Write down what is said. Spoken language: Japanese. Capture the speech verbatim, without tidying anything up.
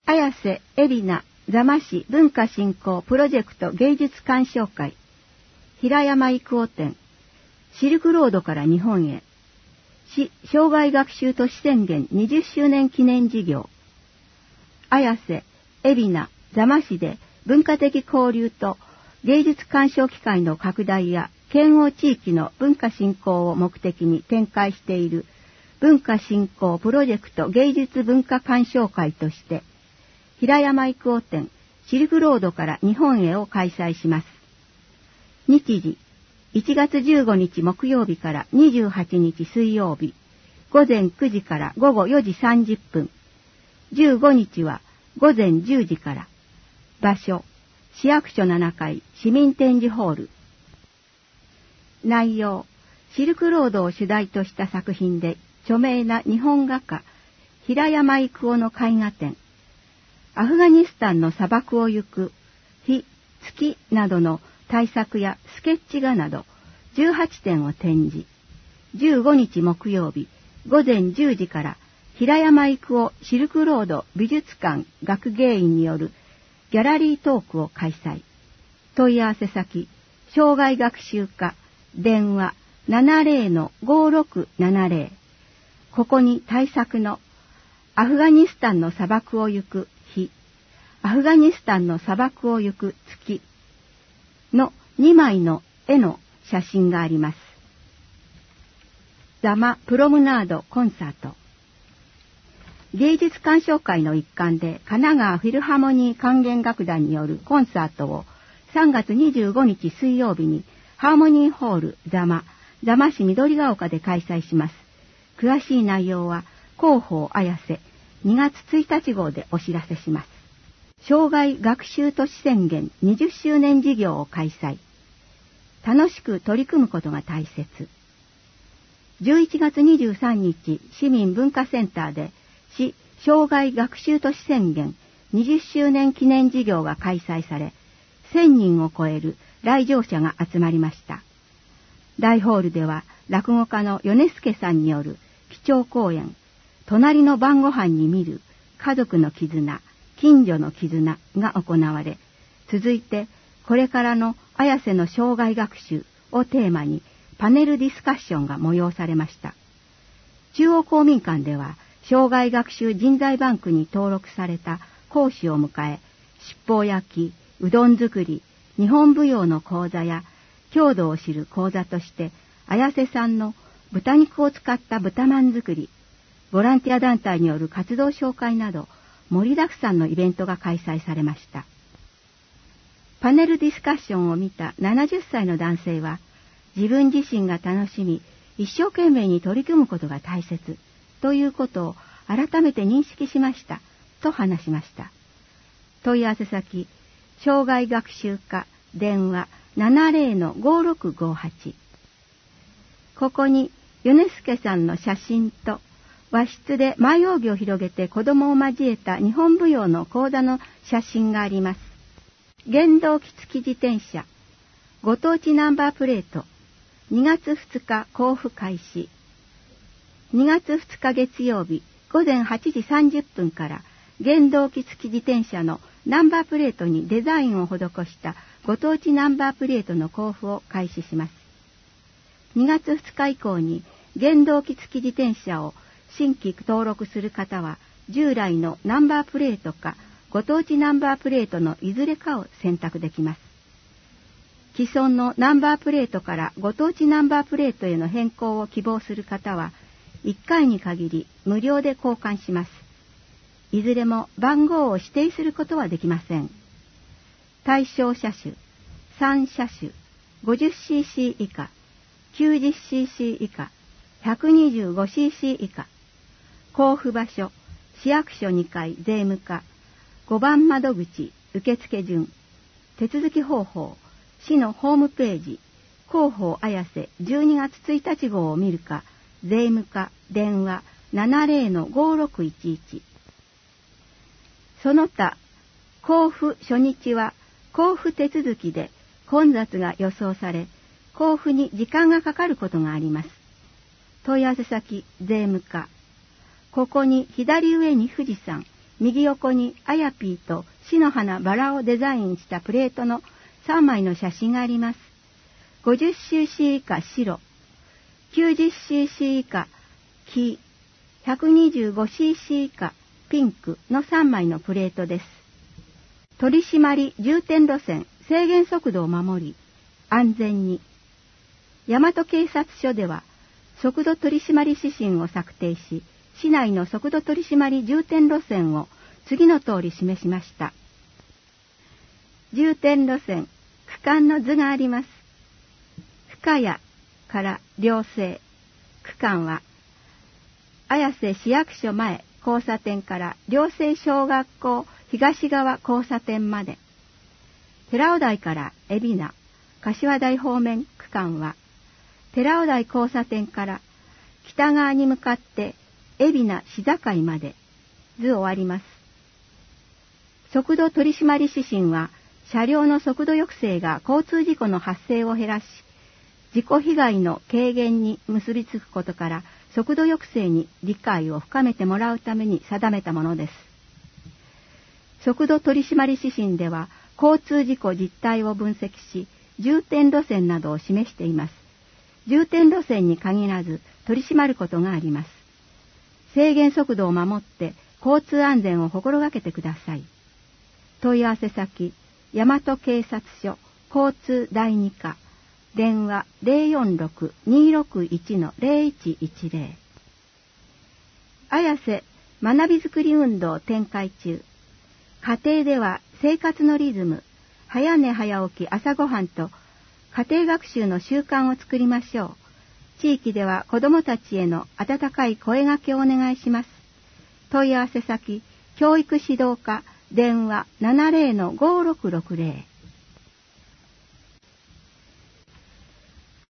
綾瀬海老名座間市文化振興プロジェクト芸術鑑賞会平山郁夫展シルクロードから日本へ市生涯学習都市宣言にじゅっしゅうねん記念事業綾瀬海老名座間市で文化的交流と芸術鑑賞機会の拡大や県央地域の文化振興を目的に展開している文化振興プロジェクト芸術文化鑑賞会として平山郁夫展シルクロードから日本へを開催します。日時いちがつじゅうごにち木曜日からにじゅうはちにち水曜日午前くじから午後よじさんじゅっぷん、じゅうごにちは午前じゅうじから。場所市役所ななかい市民展示ホール。内容シルクロードを主題とした作品で著名な日本画家平山郁夫の絵画展、アフガニスタンの砂漠を行く日、月などの大作やスケッチ画などじゅうはちてんを展示。じゅうごにち木曜日午前じゅうじから平山郁夫シルクロード美術館学芸員によるギャラリートークを開催。問い合わせ先生涯学習課電話 ななぜろのごろくななぜろ。ここに大作のアフガニスタンの砂漠を行く日、アフガニスタンの砂漠を行く月のにまいの絵の写真があります。座間プロムナードコンサート。芸術鑑賞会の一環で神奈川フィルハーモニー管弦楽団によるコンサートをさんがつにじゅうごにち水曜日にハーモニーホール座間、座間市緑ヶ丘で開催します。詳しい内容は広報綾瀬にがつついたち号でお知らせします。生涯学習都市宣言にじゅっしゅうねん事業を開催。楽しく取り組むことが大切。じゅういちがつにじゅうさんにち市民文化センターで市生涯学習都市宣言にじゅっしゅうねん記念事業が開催され、せんにんを超える来場者が集まりました。大ホールでは落語家の米助さんによる基調講演、隣の晩ご飯に見る家族の絆、近所の絆が行われ、続いてこれからの綾瀬の生涯学習をテーマにパネルディスカッションが催されました。中央公民館では生涯学習人材バンクに登録された講師を迎え、七宝焼き、うどん作り、日本舞踊の講座や郷土を知る講座として綾瀬産の豚肉を使った豚まん作り、ボランティア団体による活動紹介など盛りだくさんのイベントが開催されました。パネルディスカッションを見たななじゅっさいの男性は、自分自身が楽しみ一生懸命に取り組むことが大切ということを改めて認識しましたと話しました。問い合わせ先生涯学習課電話 ななぜろのごろくごはち。ここに米助さんの写真と和室で舞扇を広げて子供を交えた日本舞踊の講座の写真があります。原動機付き自転車、ご当地ナンバープレート、にがつふつか交付開始。にがつふつか月曜日午前はちじさんじゅっぷんから原動機付き自転車のナンバープレートにデザインを施したご当地ナンバープレートの交付を開始します。にがつふつか以降に原動機付き自転車を新規登録する方は従来のナンバープレートかご当地ナンバープレートのいずれかを選択できます。既存のナンバープレートからご当地ナンバープレートへの変更を希望する方はいっかいに限り無料で交換します。いずれも番号を指定することはできません。対象車種さんしゃしゅ、ごじゅっシーシー 以下、きゅうじゅっシーシー 以下、ひゃくにじゅうごシーシー 以下。交付場所市役所にかい税務課、ごばん窓口受付順。手続き方法市のホームページ広報綾瀬じゅうにがつついたち号を見るか、税務課電話 ななぜろのごろくいちいち。その他交付初日は交付手続きで混雑が予想され、交付に時間がかかることがあります。問い合わせ先税務課。ここに左上に富士山、 右横にアヤピーと死の花バラをデザインしたプレートのさんまいの写真があります。ごじゅっシーシー 以下白、きゅうじゅっシーシー 以下黄、ひゃくにじゅうごシーシー 以下ピンクのさんまいのプレートです。取締り重点路線制限速度を守り安全に。大和警察署では速度取締り指針を策定し、市内の速度取締り重点路線を次の通り示しました。重点路線区間の図があります。深谷から両西区間は綾瀬市役所前交差点から両西小学校東側交差点まで、寺尾台から海老名柏台方面区間は寺尾台交差点から北側に向かって海老名市境まで図を割ります。速度取締り指針は車両の速度抑制が交通事故の発生を減らし、事故被害の軽減に結びつくことから速度抑制に理解を深めてもらうために定めたものです。速度取締り指針では交通事故実態を分析し、重点路線などを示しています。重点路線に限らず取り締まることがあります。制限速度を守って交通安全を心がけてください。問い合わせ先、大和警察署交通第二課、電話 ゼロよんろく にーろくいち ゼロいちいちゼロ。綾瀬学びづくり運動展開中。家庭では生活のリズム、早寝早起き朝ごはんと家庭学習の習慣を作りましょう。地域では子どもたちへの温かい声掛けをお願いします。問い合わせ先、教育指導課、電話 ななゼロのごろくろくゼロ。